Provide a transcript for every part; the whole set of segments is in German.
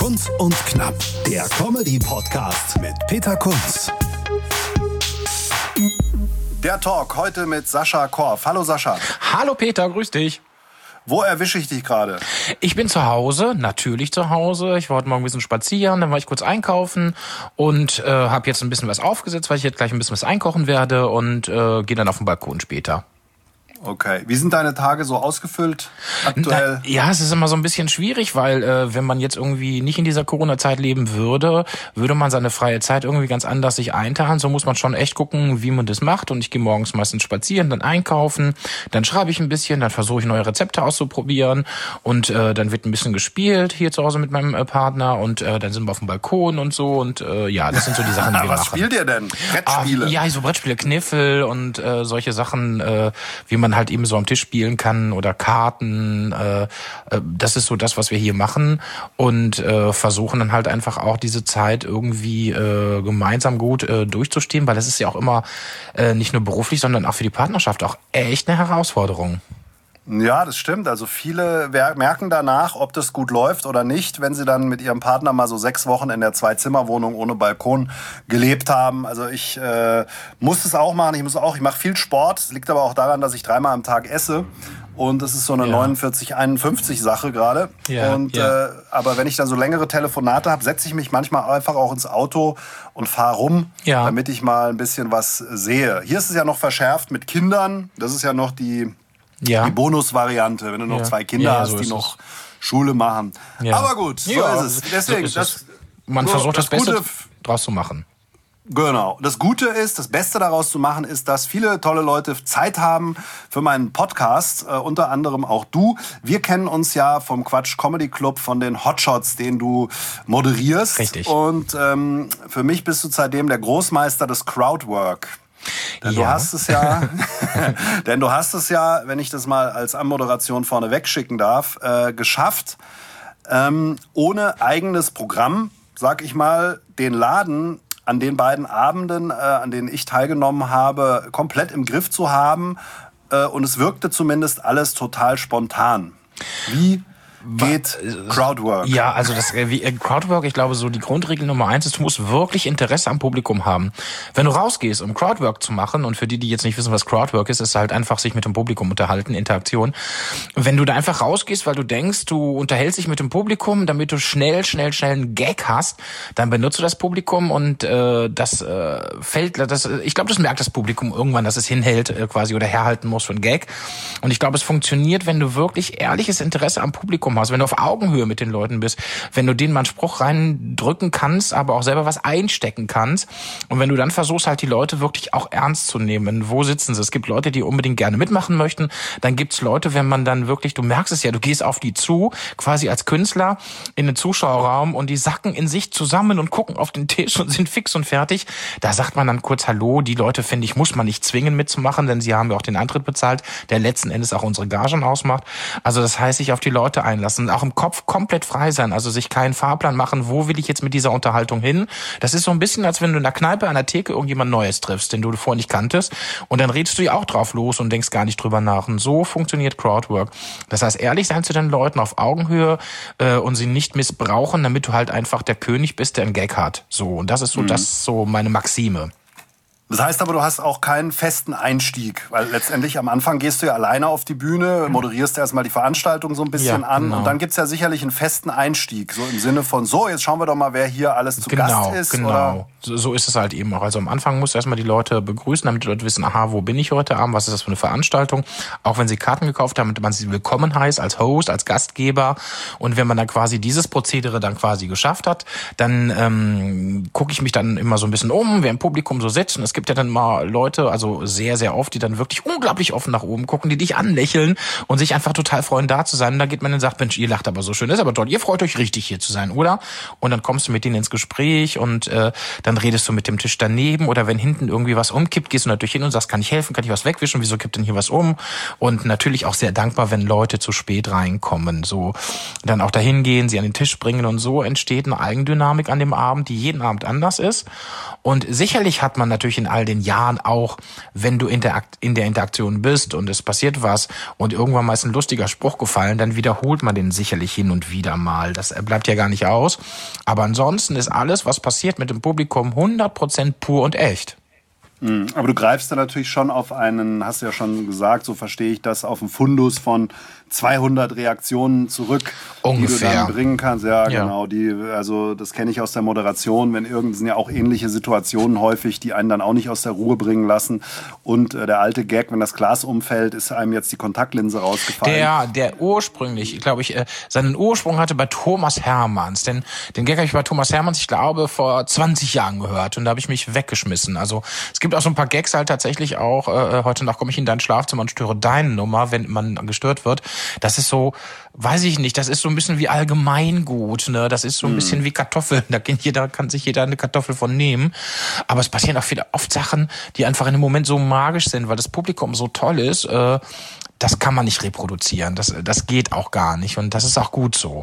Kunz und Knapp, der Comedy-Podcast mit Peter Kunz. Der Talk heute mit Sascha Korf. Hallo Sascha. Hallo Peter, grüß dich. Wo erwische ich dich gerade? Ich bin zu Hause, natürlich zu Hause. Ich war heute Morgen ein bisschen spazieren, dann war ich kurz einkaufen und habe jetzt ein bisschen was aufgesetzt, weil ich jetzt gleich ein bisschen was einkochen werde und gehe dann auf den Balkon später. Okay. Wie sind deine Tage so ausgefüllt aktuell? Ja, es ist immer so ein bisschen schwierig, weil wenn man jetzt irgendwie nicht in dieser Corona-Zeit leben würde, würde man seine freie Zeit irgendwie ganz anders sich einteilen. So muss man schon echt gucken, wie man das macht. Und ich gehe morgens meistens spazieren, dann einkaufen, dann schreibe ich ein bisschen, dann versuche ich neue Rezepte auszuprobieren und dann wird ein bisschen gespielt hier zu Hause mit meinem Partner und dann sind wir auf dem Balkon und so und ja, das sind so die Sachen, die wir Was machen. spielt ihr denn? Brettspiele? Ja, so Brettspiele, Kniffel und solche Sachen, wie man halt eben so am Tisch spielen kann oder Karten. Das ist so das, was wir hier machen und versuchen dann halt einfach auch diese Zeit irgendwie gemeinsam gut durchzustehen, weil das ist ja auch immer nicht nur beruflich, sondern auch für die Partnerschaft auch echt eine Herausforderung. Ja, das stimmt. Also viele merken danach, ob das gut läuft oder nicht, wenn sie dann mit ihrem Partner mal so 6 Wochen in der 2-Zimmer-Wohnung ohne Balkon gelebt haben. Also ich muss es auch machen. Ich mache viel Sport. Es liegt aber auch daran, dass ich 3-mal am Tag esse. Und das ist so eine 49-51-Sache gerade. Ja, aber wenn ich dann so längere Telefonate habe, setze ich mich manchmal einfach auch ins Auto und fahre rum, damit ich mal ein bisschen was sehe. Hier ist es ja noch verschärft mit Kindern. Das ist ja noch die Bonusvariante, wenn du noch 2 Kinder hast, die noch Schule machen. Ja. Aber gut, so ist es. Deswegen, man versucht das Beste draus zu machen. Genau. Das Gute ist, das Beste daraus zu machen, ist, dass viele tolle Leute Zeit haben für meinen Podcast, unter anderem auch du. Wir kennen uns ja vom Quatsch Comedy Club, von den Hotshots, den du moderierst. Richtig. Und für mich bist du seitdem der Großmeister des Crowdwork. Denn du hast es ja, wenn ich das mal als Anmoderation vorne wegschicken darf, geschafft, ohne eigenes Programm, sag ich mal, den Laden an den beiden Abenden, an denen ich teilgenommen habe, komplett im Griff zu haben. Und es wirkte zumindest alles total spontan. Wie geht Crowdwork? Ja, also Crowdwork, ich glaube, so die Grundregel Nummer 1 ist, du musst wirklich Interesse am Publikum haben. Wenn du rausgehst, um Crowdwork zu machen, und für die jetzt nicht wissen, was Crowdwork ist halt einfach sich mit dem Publikum unterhalten, Interaktion. Wenn du da einfach rausgehst, weil du denkst, du unterhältst dich mit dem Publikum, damit du schnell einen Gag hast, dann benutzt du das Publikum und ich glaube, das merkt das Publikum irgendwann, dass es hinhält quasi oder herhalten muss für einen Gag. Und ich glaube, es funktioniert, wenn du wirklich ehrliches Interesse am Publikum hast, wenn du auf Augenhöhe mit den Leuten bist, wenn du denen mal einen Spruch reindrücken kannst, aber auch selber was einstecken kannst und wenn du dann versuchst halt die Leute wirklich auch ernst zu nehmen. Wo sitzen sie? Es gibt Leute, die unbedingt gerne mitmachen möchten, dann gibt's Leute, wenn man dann wirklich, du merkst es ja, du gehst auf die zu, quasi als Künstler in den Zuschauerraum und die sacken in sich zusammen und gucken auf den Tisch und sind fix und fertig. Da sagt man dann kurz Hallo, die Leute, finde ich, muss man nicht zwingen mitzumachen, denn sie haben ja auch den Eintritt bezahlt, der letzten Endes auch unsere Gagen ausmacht. Also das heißt, sich auf die Leute einlassen, auch im Kopf komplett frei sein, also sich keinen Fahrplan machen, wo will ich jetzt mit dieser Unterhaltung hin. Das ist so ein bisschen, als wenn du in der Kneipe an der Theke irgendjemand Neues triffst, den du vorher nicht kanntest und dann redest du ja auch drauf los und denkst gar nicht drüber nach. Und so funktioniert Crowdwork. Das heißt, ehrlich sein zu den Leuten auf Augenhöhe und sie nicht missbrauchen, damit du halt einfach der König bist, der einen Gag hat. So, und das ist so, das ist so meine Maxime. Das heißt aber, du hast auch keinen festen Einstieg, weil letztendlich am Anfang gehst du ja alleine auf die Bühne, moderierst erstmal die Veranstaltung so ein bisschen an und dann gibt's ja sicherlich einen festen Einstieg, so im Sinne von so, jetzt schauen wir doch mal, wer hier alles zu Gast ist. Genau, oder? So ist es halt eben auch. Also am Anfang musst du erstmal die Leute begrüßen, damit die Leute wissen, aha, wo bin ich heute Abend, was ist das für eine Veranstaltung, auch wenn sie Karten gekauft haben, damit man sie willkommen heißt als Host, als Gastgeber und wenn man dann quasi dieses Prozedere dann quasi geschafft hat, dann gucke ich mich dann immer so ein bisschen um, wer im Publikum so sitzt und es gibt ja dann mal Leute, also sehr, sehr oft, die dann wirklich unglaublich offen nach oben gucken, die dich anlächeln und sich einfach total freuen, da zu sein. Und da geht man und sagt, Mensch, ihr lacht aber so schön, das ist aber toll, ihr freut euch richtig hier zu sein, oder? Und dann kommst du mit denen ins Gespräch und dann redest du mit dem Tisch daneben oder wenn hinten irgendwie was umkippt, gehst du natürlich hin und sagst, kann ich helfen, kann ich was wegwischen, wieso kippt denn hier was um? Und natürlich auch sehr dankbar, wenn Leute zu spät reinkommen, so dann auch dahin gehen, sie an den Tisch bringen und so entsteht eine Eigendynamik an dem Abend, die jeden Abend anders ist. Und sicherlich hat man natürlich in all den Jahren auch, wenn du in der Interaktion bist und es passiert was und irgendwann mal ist ein lustiger Spruch gefallen, dann wiederholt man den sicherlich hin und wieder mal. Das bleibt ja gar nicht aus. Aber ansonsten ist alles, was passiert mit dem Publikum, 100% pur und echt. Aber du greifst da natürlich schon auf einen, hast du ja schon gesagt, so verstehe ich das, auf einen Fundus von 200 Reaktionen zurück, ungefähr, die du dann bringen kannst. Ja, genau. Also das kenne ich aus der Moderation, sind ja auch ähnliche Situationen häufig, die einen dann auch nicht aus der Ruhe bringen lassen. Und der alte Gag, wenn das Glas umfällt, ist einem jetzt die Kontaktlinse rausgefallen. Der ursprünglich, glaube ich, seinen Ursprung hatte bei Thomas Hermanns. Denn den Gag habe ich bei Thomas Hermanns, ich glaube, vor 20 Jahren gehört. Und da habe ich mich weggeschmissen. Also es gibt auch so ein paar Gags halt tatsächlich auch. Heute Nacht komme ich in dein Schlafzimmer und störe deine Nummer, wenn man gestört wird. Das ist so, weiß ich nicht, das ist so ein bisschen wie Allgemeingut, ne? Das ist so ein bisschen wie Kartoffeln. Kann sich jeder eine Kartoffel von nehmen. Aber es passieren auch oft Sachen, die einfach in dem Moment so magisch sind, weil das Publikum so toll ist. Das kann man nicht reproduzieren. Das geht auch gar nicht. Und das ist auch gut so.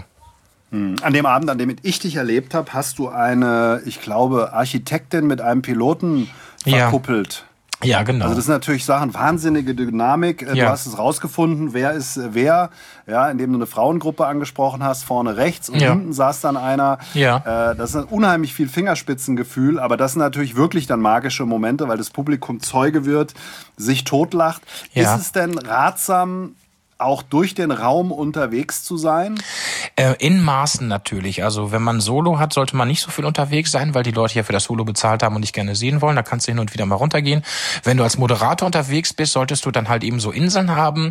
An dem Abend, an dem ich dich erlebt habe, hast du eine, ich glaube, Architektin mit einem Piloten verkuppelt. Ja, genau. Also das sind natürlich Sachen, wahnsinnige Dynamik. Du hast es rausgefunden, wer ist wer, ja, indem du eine Frauengruppe angesprochen hast, vorne rechts und hinten saß dann einer. Ja. Das ist unheimlich viel Fingerspitzengefühl, aber das sind natürlich wirklich dann magische Momente, weil das Publikum Zeuge wird, sich totlacht. Ja. Ist es denn ratsam, auch durch den Raum unterwegs zu sein? In Maßen natürlich. Also wenn man Solo hat, sollte man nicht so viel unterwegs sein, weil die Leute ja für das Solo bezahlt haben und dich gerne sehen wollen. Da kannst du hin und wieder mal runtergehen. Wenn du als Moderator unterwegs bist, solltest du dann halt eben so Inseln haben,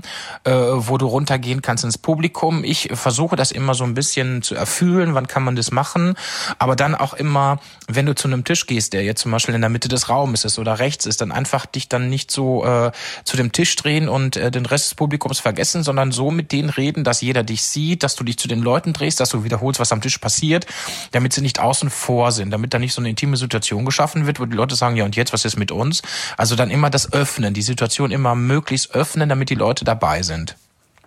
wo du runtergehen kannst ins Publikum. Ich versuche das immer so ein bisschen zu erfühlen, wann kann man das machen. Aber dann auch immer, wenn du zu einem Tisch gehst, der jetzt zum Beispiel in der Mitte des Raumes ist oder rechts ist, dann einfach dich dann nicht so zu dem Tisch drehen und den Rest des Publikums vergessen, sondern so mit denen reden, dass jeder dich sieht, dass du dich zu den Leuten drehst, dass du wiederholst, was am Tisch passiert, damit sie nicht außen vor sind, damit da nicht so eine intime Situation geschaffen wird, wo die Leute sagen, ja und jetzt, was ist mit uns? Also dann immer das Öffnen, die Situation immer möglichst öffnen, damit die Leute dabei sind.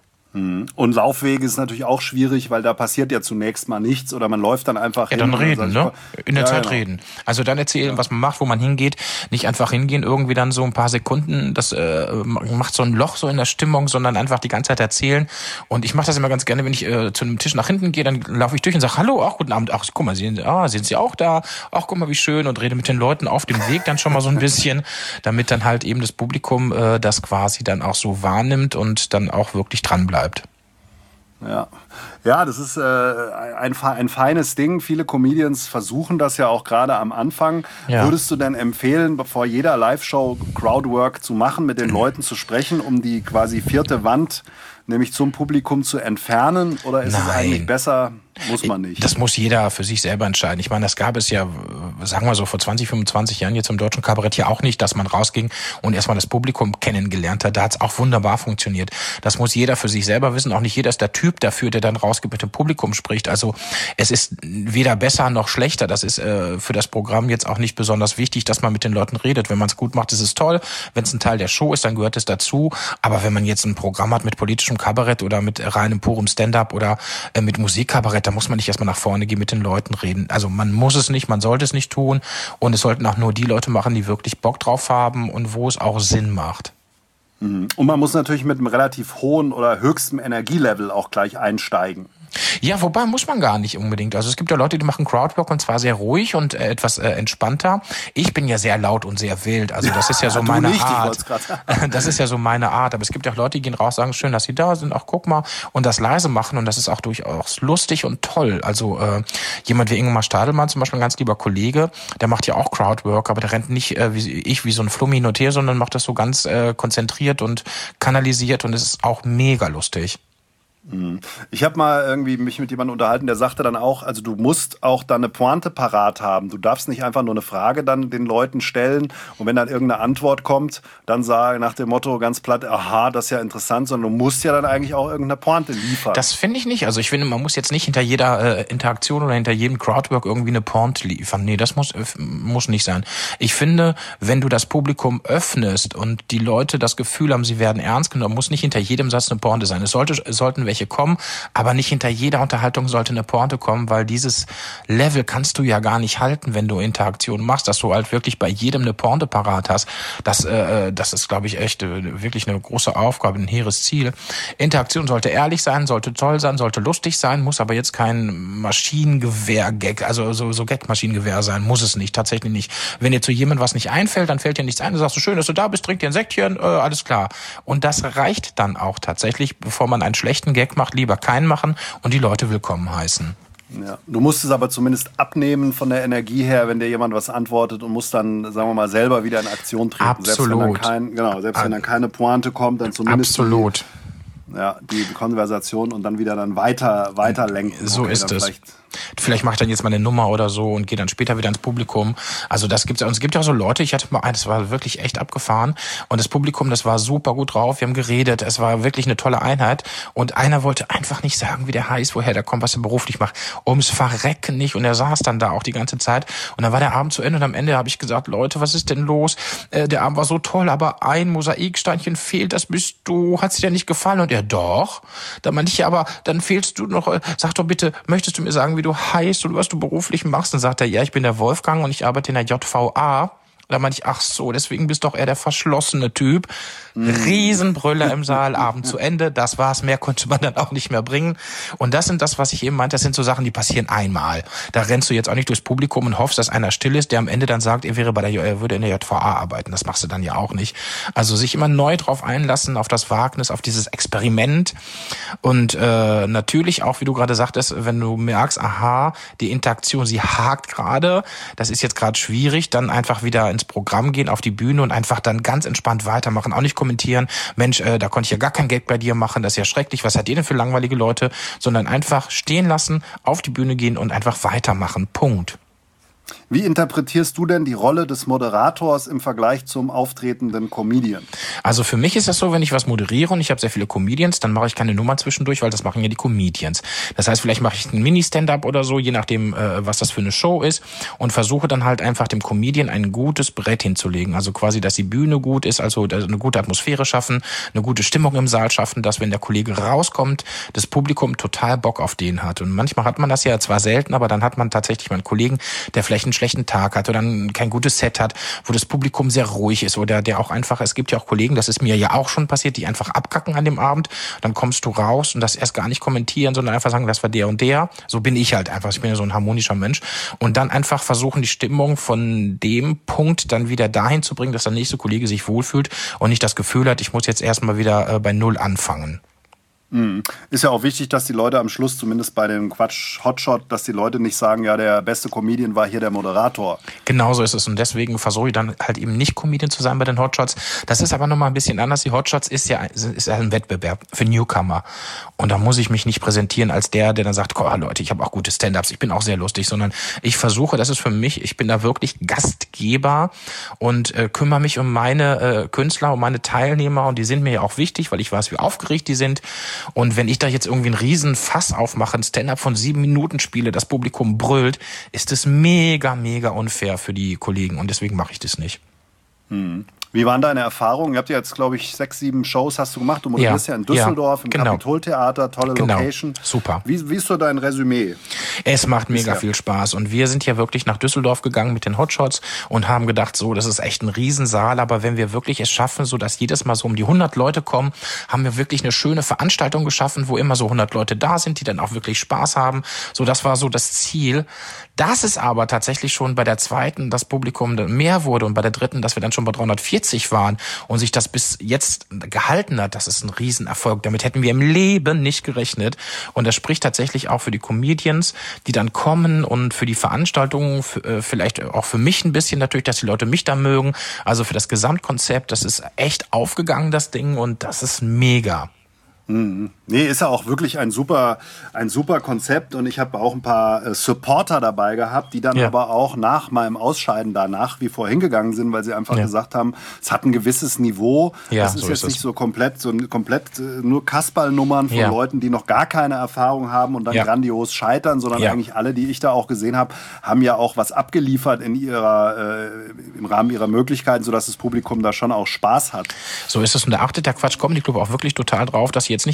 Und Laufwege ist natürlich auch schwierig, weil da passiert ja zunächst mal nichts oder man läuft dann einfach hin. Ja, dann reden, ne? In der Zeit reden. Also dann erzählen, was man macht, wo man hingeht. Nicht einfach hingehen, irgendwie dann so ein paar Sekunden, das macht so ein Loch so in der Stimmung, sondern einfach die ganze Zeit erzählen. Und ich mache das immer ganz gerne, wenn ich zu einem Tisch nach hinten gehe, dann laufe ich durch und sage, hallo, ach, guten Abend, ach, guck mal, sind Sie auch da? Ach, guck mal, wie schön, und rede mit den Leuten auf dem Weg dann schon mal so ein bisschen, damit dann halt eben das Publikum das quasi dann auch so wahrnimmt und dann auch wirklich dran bleibt. Ja, das ist ein feines Ding. Viele Comedians versuchen das ja auch gerade am Anfang. Ja. Würdest du denn empfehlen, bevor jeder Live-Show Crowdwork zu machen, mit den Leuten zu sprechen, um die quasi vierte Wand, nämlich zum Publikum, zu entfernen? Oder ist es eigentlich besser, muss man nicht? Das muss jeder für sich selber entscheiden. Ich meine, das gab es ja, sagen wir so, vor 20, 25 Jahren jetzt im deutschen Kabarett ja auch nicht, dass man rausging und erstmal das Publikum kennengelernt hat. Da hat es auch wunderbar funktioniert. Das muss jeder für sich selber wissen. Auch nicht jeder ist der Typ dafür, der dann rausgeht mit dem Publikum spricht. Also es ist weder besser noch schlechter. Das ist für das Programm jetzt auch nicht besonders wichtig, dass man mit den Leuten redet. Wenn man es gut macht, ist es toll. Wenn es ein Teil der Show ist, dann gehört es dazu. Aber wenn man jetzt ein Programm hat mit politischem Kabarett oder mit reinem purem Stand-up oder mit Musikkabarett, da muss man nicht erstmal nach vorne gehen, mit den Leuten reden. Also man muss es nicht, man sollte es nicht tun. Und es sollten auch nur die Leute machen, die wirklich Bock drauf haben und wo es auch Sinn macht. Und man muss natürlich mit einem relativ hohen oder höchstem Energielevel auch gleich einsteigen. Ja, wobei muss man gar nicht unbedingt. Also es gibt ja Leute, die machen Crowdwork und zwar sehr ruhig und etwas entspannter. Ich bin ja sehr laut und sehr wild. Also das ist ja so meine Art. Das ist ja so meine Art. Aber es gibt ja auch Leute, die gehen raus, sagen, schön, dass sie da sind. Ach, guck mal. Und das leise machen. Und das ist auch durchaus lustig und toll. Also jemand wie Ingemar Stadelmann, zum Beispiel ein ganz lieber Kollege, der macht ja auch Crowdwork, aber der rennt nicht wie so ein Flummi hin und her, sondern macht das so ganz konzentriert und kanalisiert. Und es ist auch mega lustig. Ich habe mal irgendwie mich mit jemandem unterhalten, der sagte dann auch, also du musst auch dann eine Pointe parat haben. Du darfst nicht einfach nur eine Frage dann den Leuten stellen und wenn dann irgendeine Antwort kommt, dann sage nach dem Motto ganz platt, aha, das ist ja interessant, sondern du musst ja dann eigentlich auch irgendeine Pointe liefern. Das finde ich nicht. Also ich finde, man muss jetzt nicht hinter jeder Interaktion oder hinter jedem Crowdwork irgendwie eine Pointe liefern. Nee, das muss nicht sein. Ich finde, wenn du das Publikum öffnest und die Leute das Gefühl haben, sie werden ernst genommen, muss nicht hinter jedem Satz eine Pointe sein. Es sollten welche welche kommen, aber nicht hinter jeder Unterhaltung sollte eine Pointe kommen, weil dieses Level kannst du ja gar nicht halten, wenn du Interaktion machst, dass du halt wirklich bei jedem eine Pointe parat hast. Das ist, glaube ich, echt wirklich eine große Aufgabe, ein hehres Ziel. Interaktion sollte ehrlich sein, sollte toll sein, sollte lustig sein, muss aber jetzt kein Maschinengewehr-Gag, also so Gag-Maschinengewehr sein, muss es nicht, tatsächlich nicht. Wenn dir zu jemandem was nicht einfällt, dann fällt dir nichts ein, dann sagst du, schön, dass du da bist, trink dir ein Säckchen, alles klar. Und das reicht dann auch tatsächlich, bevor man einen schlechten Gag macht, lieber keinen machen und die Leute willkommen heißen. Ja, du musst es aber zumindest abnehmen von der Energie her, wenn dir jemand was antwortet und musst dann, sagen wir mal, selber wieder in Aktion treten. Absolut. Selbst wenn dann keine Pointe kommt, dann zumindest Absolut. Die Konversation und dann wieder weiter lenken. So ist es. Vielleicht mache ich dann jetzt mal eine Nummer oder so und gehe dann später wieder ins Publikum. Also das gibt's. Und es gibt ja auch so Leute, ich hatte mal einen, das war wirklich echt abgefahren. Und das Publikum, das war super gut drauf. Wir haben geredet. Es war wirklich eine tolle Einheit. Und einer wollte einfach nicht sagen, wie der heißt, woher der kommt, was er beruflich macht. Ums Verrecken nicht. Und er saß dann da auch die ganze Zeit. Und dann war der Abend zu Ende. Und am Ende habe ich gesagt, Leute, was ist denn los? Der Abend war so toll, aber ein Mosaiksteinchen fehlt. Das bist du. Hat's dir nicht gefallen? Und er, doch. Da meinte ich, ja, aber dann fehlst du noch. Sag doch bitte, möchtest du mir sagen, wie du heißt und was du beruflich machst? Dann sagt er, ja, ich bin der Wolfgang und ich arbeite in der JVA. Da meinte ich, ach so, deswegen bist doch eher der verschlossene Typ. Riesenbrüller im Saal, Abend zu Ende. Das war's, mehr konnte man dann auch nicht mehr bringen. Und das sind das, was ich eben meinte, das sind so Sachen, die passieren einmal. Da rennst du jetzt auch nicht durchs Publikum und hoffst, dass einer still ist, der am Ende dann sagt, er würde in der JVA arbeiten. Das machst du dann ja auch nicht. Also sich immer neu drauf einlassen, auf das Wagnis, auf dieses Experiment. Und natürlich auch, wie du gerade sagtest, wenn du merkst, aha, die Interaktion, sie hakt gerade, das ist jetzt gerade schwierig, dann einfach wieder ins Programm gehen, auf die Bühne und einfach dann ganz entspannt weitermachen. Auch nicht kommentieren, Mensch, da konnte ich ja gar kein Gag bei dir machen, das ist ja schrecklich, was hat ihr denn für langweilige Leute? Sondern einfach stehen lassen, auf die Bühne gehen und einfach weitermachen. Punkt. Wie interpretierst du denn die Rolle des Moderators im Vergleich zum auftretenden Comedian? Also für mich ist das so, wenn ich was moderiere und ich habe sehr viele Comedians, dann mache ich keine Nummer zwischendurch, weil das machen ja die Comedians. Das heißt, vielleicht mache ich einen Mini-Stand-up oder so, je nachdem, was das für eine Show ist, und versuche dann halt einfach dem Comedian ein gutes Brett hinzulegen. Also quasi, dass die Bühne gut ist, also eine gute Atmosphäre schaffen, eine gute Stimmung im Saal schaffen, dass, wenn der Kollege rauskommt, das Publikum total Bock auf den hat. Und manchmal hat man das ja zwar selten, aber dann hat man tatsächlich mal einen Kollegen, der vielleicht einen schlechten Tag hat oder kein gutes Set hat, wo das Publikum sehr ruhig ist oder der auch einfach, es gibt ja auch Kollegen, das ist mir ja auch schon passiert, die einfach abkacken an dem Abend, dann kommst du raus und das erst gar nicht kommentieren, sondern einfach sagen, das war der und der. So bin ich halt einfach, ich bin ja so ein harmonischer Mensch, und dann einfach versuchen, die Stimmung von dem Punkt dann wieder dahin zu bringen, dass der nächste Kollege sich wohlfühlt und nicht das Gefühl hat, ich muss jetzt erstmal wieder bei Null anfangen. Ist ja auch wichtig, dass die Leute am Schluss, zumindest bei dem Quatsch Hotshot, dass die Leute nicht sagen, ja, der beste Comedian war hier der Moderator. Genau so ist es, und deswegen versuche ich dann halt eben nicht Comedian zu sein bei den Hotshots. Das ist aber nochmal ein bisschen anders. Die Hotshots ist ja ein Wettbewerb für Newcomer, und da muss ich mich nicht präsentieren als der dann sagt, oh Leute, ich habe auch gute Stand-ups, ich bin auch sehr lustig, sondern ich versuche, das ist für mich, ich bin da wirklich Gastgeber und kümmere mich um meine Künstler, um meine Teilnehmer, und die sind mir ja auch wichtig, weil ich weiß, wie aufgeregt die sind. Und wenn ich da jetzt irgendwie einen riesen Fass aufmache, ein Stand-up von 7 Minuten spiele, das Publikum brüllt, ist es mega, mega unfair für die Kollegen, und deswegen mache ich das nicht. Wie waren deine Erfahrungen? Ihr habt ja jetzt, glaube ich, 6, 7 Shows hast du gemacht. Du moderierst ja in Düsseldorf, im Kapitoltheater, tolle Location. Super. Wie ist so dein Resümee? Es macht mega viel Spaß, und wir sind ja wirklich nach Düsseldorf gegangen mit den Hotshots und haben gedacht, so, das ist echt ein Riesensaal, aber wenn wir wirklich es schaffen, so dass jedes Mal so um die 100 Leute kommen, haben wir wirklich eine schöne Veranstaltung geschaffen, wo immer so 100 Leute da sind, die dann auch wirklich Spaß haben. So, das war so das Ziel. Dass es aber tatsächlich schon bei der zweiten das Publikum mehr wurde und bei der dritten, dass wir dann schon bei 340 waren und sich das bis jetzt gehalten hat, das ist ein Riesenerfolg. Damit hätten wir im Leben nicht gerechnet. Und das spricht tatsächlich auch für die Comedians, die dann kommen, und für die Veranstaltungen, vielleicht auch für mich ein bisschen natürlich, dass die Leute mich da mögen. Also für das Gesamtkonzept, das ist echt aufgegangen, das Ding, und das ist mega. Nee, ist ja auch wirklich ein super Konzept, und ich habe auch ein paar Supporter dabei gehabt, die dann aber auch nach meinem Ausscheiden da nach wie vor hingegangen sind, weil sie einfach gesagt haben, es hat ein gewisses Niveau. Das ist jetzt nicht so komplett nur Kasperlnummern von Leuten, die noch gar keine Erfahrung haben und dann grandios scheitern, sondern eigentlich alle, die ich da auch gesehen habe, haben ja auch was abgeliefert im Rahmen ihrer Möglichkeiten, sodass das Publikum da schon auch Spaß hat. So ist es, und da achtet der Quatsch Comedy Club auch wirklich total drauf, dass sie jetzt nicht irgendwelche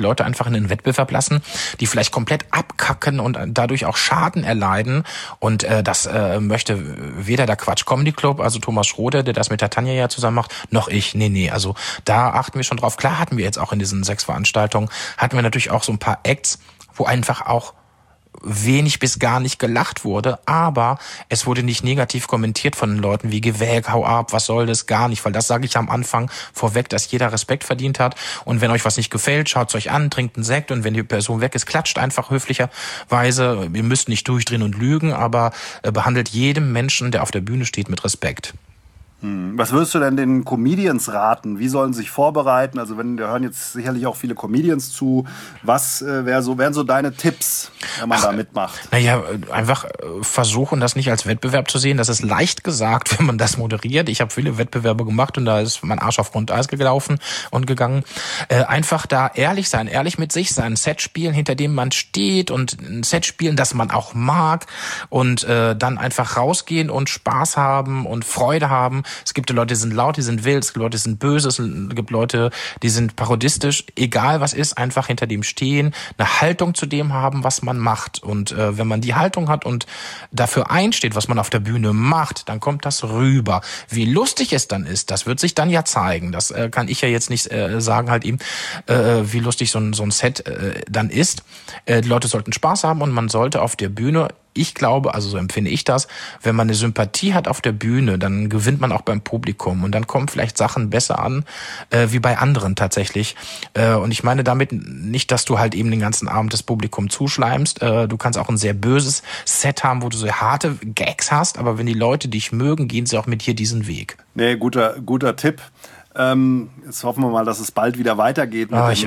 Leute einfach in den Wettbewerb lassen, die vielleicht komplett abkacken und dadurch auch Schaden erleiden. Und das möchte weder der Quatsch Comedy Club, also Thomas Schrode, der das mit der Tanja ja zusammen macht, noch ich. Nee, also da achten wir schon drauf. Klar hatten wir jetzt auch in diesen 6 Veranstaltungen, hatten wir natürlich auch so ein paar Acts, wo einfach auch wenig bis gar nicht gelacht wurde, aber es wurde nicht negativ kommentiert von den Leuten wie geh weg, hau ab, was soll das, gar nicht, weil das sage ich am Anfang vorweg, dass jeder Respekt verdient hat und wenn euch was nicht gefällt, schaut's euch an, trinkt einen Sekt und wenn die Person weg ist, klatscht einfach höflicherweise, ihr müsst nicht durchdrehen und lügen, aber behandelt jedem Menschen, der auf der Bühne steht, mit Respekt. Was würdest du denn den Comedians raten? Wie sollen sie sich vorbereiten? Also wir hören jetzt sicherlich auch viele Comedians zu. Was wären so deine Tipps, wenn man da mitmacht? Naja, einfach versuchen, das nicht als Wettbewerb zu sehen. Das ist leicht gesagt, wenn man das moderiert. Ich habe viele Wettbewerbe gemacht und da ist mein Arsch auf Grundeis gelaufen und gegangen. Einfach da ehrlich sein, ehrlich mit sich sein, ein Set spielen, hinter dem man steht und ein Set spielen, das man auch mag und dann einfach rausgehen und Spaß haben und Freude haben. Es gibt Leute, die sind laut, die sind wild, es gibt Leute, die sind böse, es gibt Leute, die sind parodistisch. Egal was ist, einfach hinter dem stehen, eine Haltung zu dem haben, was man macht. Und wenn man die Haltung hat und dafür einsteht, was man auf der Bühne macht, dann kommt das rüber. Wie lustig es dann ist, das wird sich dann ja zeigen. Das kann ich ja jetzt nicht sagen halt ihm, wie lustig so ein Set dann ist. Die Leute sollten Spaß haben und man sollte auf der Bühne, ich glaube, also so empfinde ich das, wenn man eine Sympathie hat auf der Bühne, dann gewinnt man auch beim Publikum und dann kommen vielleicht Sachen besser an, wie bei anderen tatsächlich. Und ich meine damit nicht, dass du halt eben den ganzen Abend das Publikum zuschleimst. Du kannst auch ein sehr böses Set haben, wo du so harte Gags hast, aber wenn die Leute dich mögen, gehen sie auch mit dir diesen Weg. Nee, guter Tipp. Jetzt hoffen wir mal, dass es bald wieder weitergeht. Auch.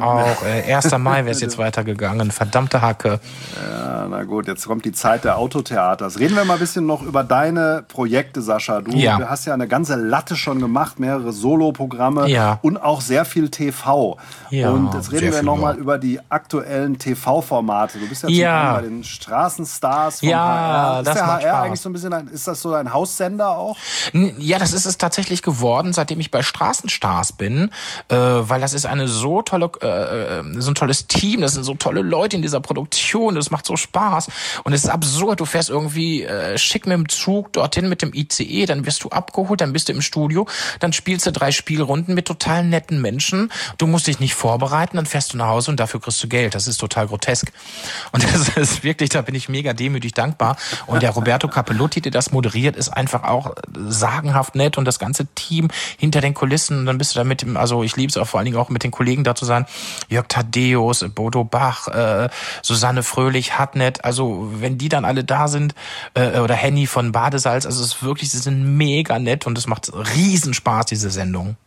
1. Mai wäre es jetzt weitergegangen. Verdammte Hacke. Ja, na gut, jetzt kommt die Zeit der Autotheaters. Reden wir mal ein bisschen noch über deine Projekte, Sascha. Du hast ja eine ganze Latte schon gemacht, mehrere Soloprogramme und auch sehr viel TV. Ja, und jetzt reden wir nochmal über die aktuellen TV-Formate. Du bist ja zum Beispiel bei den Straßenstars vom HR. Ist der HR eigentlich so ein bisschen ist das so ein Haussender auch? Ja, das ist es tatsächlich geworden, seitdem ich bei Straßenstars bin, weil das ist eine so tolle, so ein tolles Team, das sind so tolle Leute in dieser Produktion, das macht so Spaß und es ist absurd, du fährst irgendwie schick mit dem Zug dorthin mit dem ICE, dann wirst du abgeholt, dann bist du im Studio, dann spielst du 3 Spielrunden mit total netten Menschen, du musst dich nicht vorbereiten, dann fährst du nach Hause und dafür kriegst du Geld, das ist total grotesk und das ist wirklich, da bin ich mega demütig dankbar und der Roberto Capellotti, der das moderiert, ist einfach auch sagenhaft nett und das ganze Team hinter den Kulissen, und dann bist du da mit dem, also ich liebe es auch vor allen Dingen auch mit den Kollegen da zu sein, Jörg Thaddeus, Bodo Bach, Susanne Fröhlich, Hartnett, also wenn die dann alle da sind, oder Henny von Badesalz, also es ist wirklich, sie sind mega nett und es macht Riesenspaß, diese Sendung.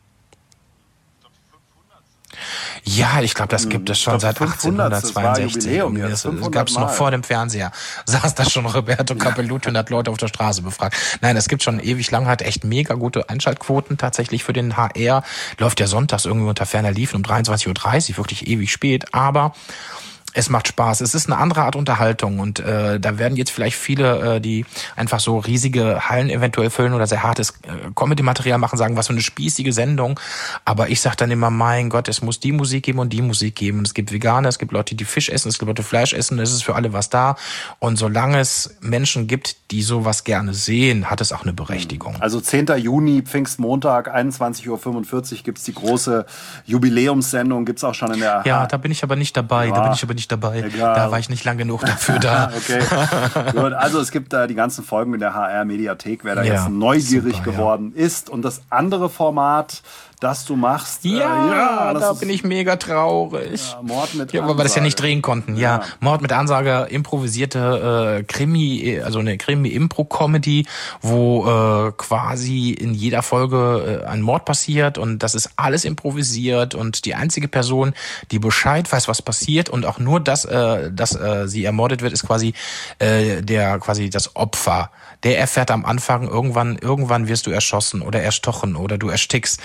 Ja, ich glaube, das gibt es schon seit 1862. Das gab es noch vor dem Fernseher. Saß da schon Roberto Capellotti und hat Leute auf der Straße befragt. Nein, es gibt schon ewig lang, hat echt mega gute Einschaltquoten tatsächlich für den HR. Läuft ja sonntags irgendwie unter ferner Liefen um 23.30 Uhr, wirklich ewig spät, aber es macht Spaß. Es ist eine andere Art Unterhaltung und da werden jetzt vielleicht viele, die einfach so riesige Hallen eventuell füllen oder sehr hartes Comedy-Material machen, sagen, was für eine spießige Sendung. Aber ich sag dann immer, mein Gott, es muss die Musik geben und die Musik geben. Und es gibt Veganer, es gibt Leute, die Fisch essen, es gibt Leute, die Fleisch essen. Es ist für alle was da. Und solange es Menschen gibt, die sowas gerne sehen, hat es auch eine Berechtigung. Also 10. Juni, Pfingstmontag, 21.45 Uhr gibt's die große Jubiläumssendung. Gibt's auch schon in der... Ja, da bin ich aber nicht dabei. Ja. Da bin ich aber nicht dabei. Egal. Da war ich nicht lang genug dafür da. Okay. Gut, also es gibt die ganzen Folgen in der HR-Mediathek, wer da jetzt neugierig geworden ist. Und das andere Format, das du machst... da bin ich mega traurig. Ja, Mord mit Ansage. Weil wir das ja nicht drehen konnten. Ja, Mord mit Ansage, improvisierte Krimi, also eine Krimi-Impro-Comedy, wo quasi in jeder Folge ein Mord passiert und das ist alles improvisiert und die einzige Person, die Bescheid weiß, was passiert und auch nur, dass sie ermordet wird, ist quasi quasi das Opfer. Der erfährt am Anfang, irgendwann wirst du erschossen oder erstochen oder du erstickst.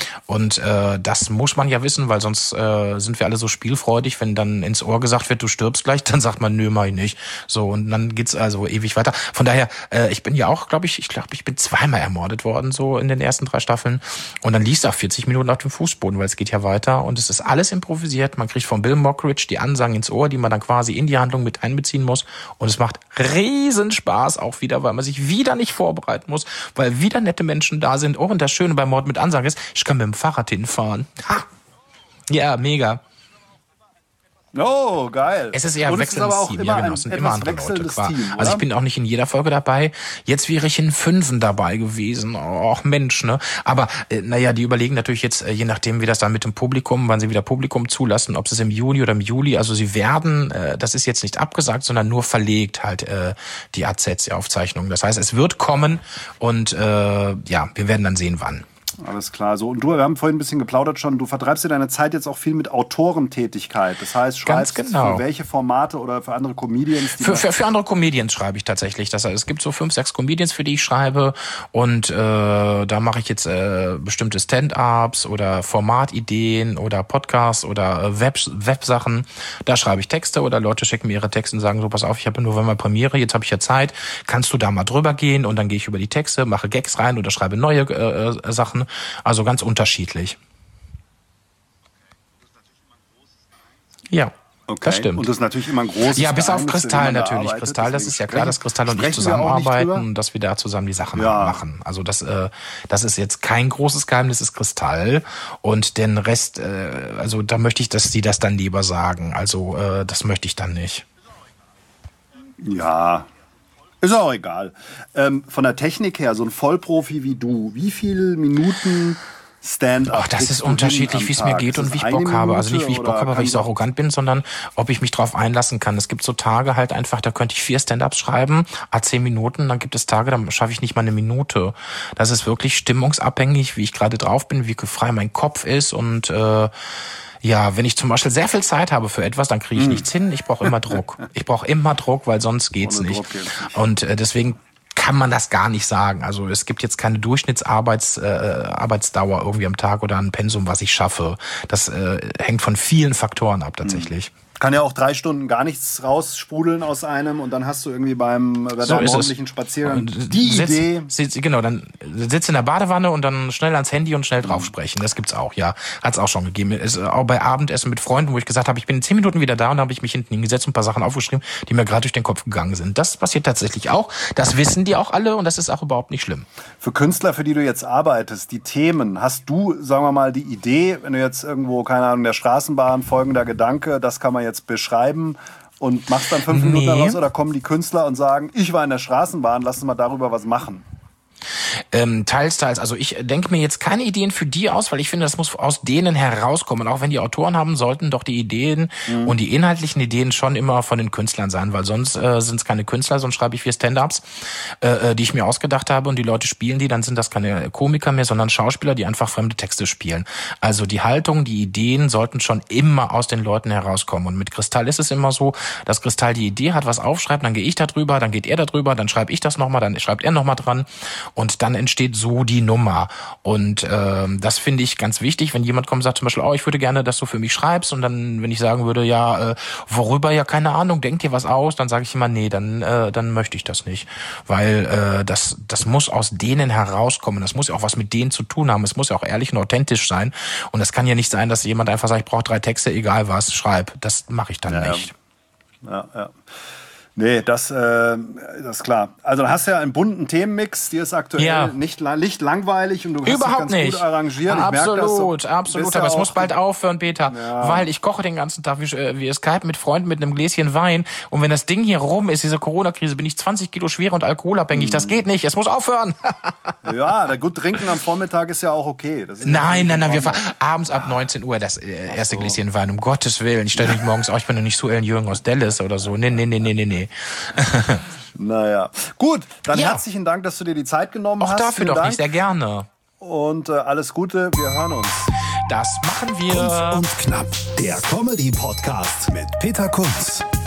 Und das muss man ja wissen, weil sonst sind wir alle so spielfreudig. Wenn dann ins Ohr gesagt wird, du stirbst gleich, dann sagt man, nö, mach ich nicht. So, und dann geht's also ewig weiter. Von daher, ich bin ja auch, glaube ich bin zweimal ermordet worden, so in den ersten 3 Staffeln. Und dann liegst du auch 40 Minuten auf dem Fußboden, weil es geht ja weiter. Und es ist alles improvisiert. Man kriegt von Bill Mockridge die Ansagen ins Ohr, die man dann quasi in die Handlung mit einbeziehen muss. Und es macht riesen Spaß auch wieder, weil man sich wieder nicht vorbereiten muss, weil wieder nette Menschen da sind. Oh, und das Schöne beim Mord mit Ansagen ist, ich kann mit dem Fahrrad hinfahren. Ha! Ja, mega. Oh, geil. Es ist eher ein wechselndes Team. Ja, genau, es sind immer andere Leute. Team, also ich bin auch nicht in jeder Folge dabei. Jetzt wäre ich in 5 dabei gewesen. Oh, Mensch, ne? Aber naja, die überlegen natürlich jetzt, je nachdem, wie das dann mit dem Publikum, wann sie wieder Publikum zulassen, ob es im Juni oder im Juli, also sie werden, das ist jetzt nicht abgesagt, sondern nur verlegt halt die AZs, die Aufzeichnungen. Das heißt, es wird kommen und ja, wir werden dann sehen, wann. Alles klar. So, und wir haben vorhin ein bisschen geplaudert schon, du vertreibst dir deine Zeit jetzt auch viel mit Autorentätigkeit. Das heißt, schreibst für welche Formate oder für andere Comedians? Für andere Comedians schreibe ich tatsächlich. Das heißt, es gibt so 5, 6 Comedians, für die ich schreibe. Und da mache ich jetzt bestimmte Stand-ups oder Formatideen oder Podcasts oder Websachen. Da schreibe ich Texte oder Leute schicken mir ihre Texte und sagen so, pass auf, ich habe im November Premiere, jetzt habe ich ja Zeit. Kannst du da mal drüber gehen? Und dann gehe ich über die Texte, mache Gags rein oder schreibe neue Sachen. Also ganz unterschiedlich. Ja, okay. Das stimmt. Und das ist natürlich immer ein großes Ja, bis auf Geheimnis, Kristall natürlich. Kristall, das ist ja klar, dass Kristall und ich zusammenarbeiten und dass wir da zusammen die Sachen machen. Also das ist jetzt kein großes Geheimnis, das ist Kristall. Und den Rest, also da möchte ich, dass sie das dann lieber sagen. Also das möchte ich dann nicht. Ja, ist auch egal. Von der Technik her, so ein Vollprofi wie du, wie viele Minuten Stand-up? Ach, das ist unterschiedlich, wie es mir geht und wie ich Bock habe. Also nicht, wie ich Bock habe, weil ich so arrogant bin, sondern ob ich mich drauf einlassen kann. Es gibt so Tage halt einfach, da könnte ich 4 Stand-ups schreiben, 10 Minuten. Dann gibt es Tage, da schaffe ich nicht mal eine Minute. Das ist wirklich stimmungsabhängig, wie ich gerade drauf bin, wie frei mein Kopf ist und ja, wenn ich zum Beispiel sehr viel Zeit habe für etwas, dann kriege ich nichts hin. Ich brauche immer Druck. Weil sonst geht's nicht. Und deswegen kann man das gar nicht sagen. Also es gibt jetzt keine Durchschnittsarbeitsdauer irgendwie am Tag oder ein Pensum, was ich schaffe. Das hängt von vielen Faktoren ab tatsächlich. Kann ja auch 3 Stunden gar nichts raussprudeln aus einem und dann hast du irgendwie beim morgendlichen Spaziergang die Idee. Genau, dann sitzt in der Badewanne und dann schnell ans Handy und schnell drauf sprechen. Das gibt's auch, ja. Hat's auch schon gegeben. Ist auch bei Abendessen mit Freunden, wo ich gesagt habe, ich bin in 10 Minuten wieder da und habe ich mich hinten hingesetzt und ein paar Sachen aufgeschrieben, die mir gerade durch den Kopf gegangen sind. Das passiert tatsächlich auch. Das wissen die auch alle und das ist auch überhaupt nicht schlimm. Für Künstler, für die du jetzt arbeitest, die Themen, hast du, sagen wir mal, die Idee, wenn du jetzt irgendwo, keine Ahnung, der Straßenbahn folgender Gedanke, das kann man jetzt beschreiben und machst dann 5 Minuten daraus, oder kommen die Künstler und sagen, ich war in der Straßenbahn, lass uns mal darüber was machen? Teils. Also ich denke mir jetzt keine Ideen für die aus, weil ich finde, das muss aus denen herauskommen. Auch wenn die Autoren haben, sollten doch die Ideen und die inhaltlichen Ideen schon immer von den Künstlern sein, weil sonst sind es keine Künstler, sonst schreibe ich 4 Stand-ups, die ich mir ausgedacht habe und die Leute spielen die, dann sind das keine Komiker mehr, sondern Schauspieler, die einfach fremde Texte spielen. Also die Haltung, die Ideen sollten schon immer aus den Leuten herauskommen. Und mit Kristall ist es immer so, dass Kristall die Idee hat, was aufschreibt, dann gehe ich da drüber, dann geht er da drüber, dann schreibe ich das nochmal, dann schreibt er nochmal dran. Und dann entsteht so die Nummer. Und das finde ich ganz wichtig, wenn jemand kommt und sagt zum Beispiel, ich würde gerne, dass du für mich schreibst. Und dann, wenn ich sagen würde, worüber, ja, keine Ahnung, denk dir was aus, dann sage ich immer, nee, dann möchte ich das nicht. Weil das muss aus denen herauskommen. Das muss ja auch was mit denen zu tun haben. Es muss ja auch ehrlich und authentisch sein. Und es kann ja nicht sein, dass jemand einfach sagt, ich brauche 3 Texte, egal was, schreib. Das mache ich dann nicht. Ja. Nee, das ist klar. Also dann hast du ja einen bunten Themenmix, die ist aktuell nicht langweilig und du hast überhaupt dich ganz nicht gut arrangiert. Absolut. Aber es muss bald aufhören, Peter, Ja. weil ich koche den ganzen Tag, wir skypen mit Freunden mit einem Gläschen Wein und wenn das Ding hier rum ist, diese Corona-Krise, bin ich 20 Kilo schwer und alkoholabhängig. Das geht nicht, es muss aufhören. Ja, der gut trinken am Vormittag ist ja auch okay. Das ist Nein, wir fahren abends ab 19 Uhr das erste Gläschen Wein, um Gottes Willen. Ich stelle mich morgens auf, ich bin doch nicht so Ellen Jürgen aus Dallas oder so. Nee. Naja, gut, dann herzlichen Dank, dass du dir die Zeit genommen hast. Auch dafür doch nicht, sehr gerne. Und alles Gute, wir hören uns. Das machen wir. Kunz und Knapp, der Comedy-Podcast mit Peter Kunz.